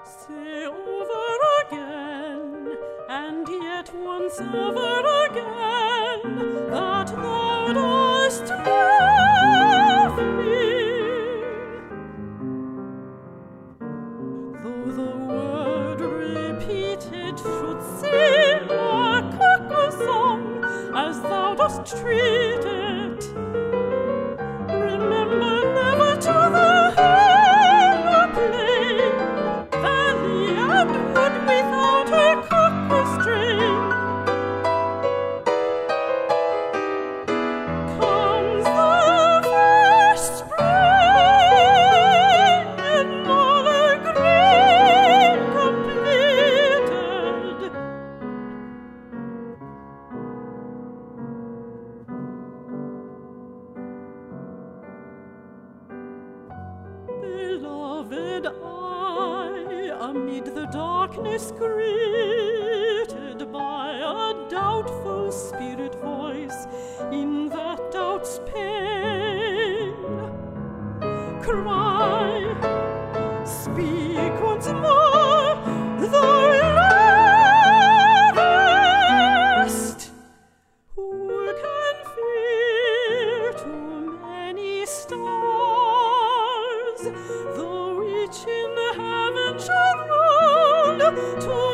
Say over again, and yet once over again, that thou dost love me. Though the word repeated should seem a cuckoo song, as thou dost treat it, remember never to the hill or plain, valley and wood without a cuckoo string. Comes the first spring in all her green completed. Beloved, I, amid the darkness greeted by a doubtful spirit voice in that doubt's pain, cry, speak once more, thou lovest. Who can fear too many stars, though each in heaven shall rule to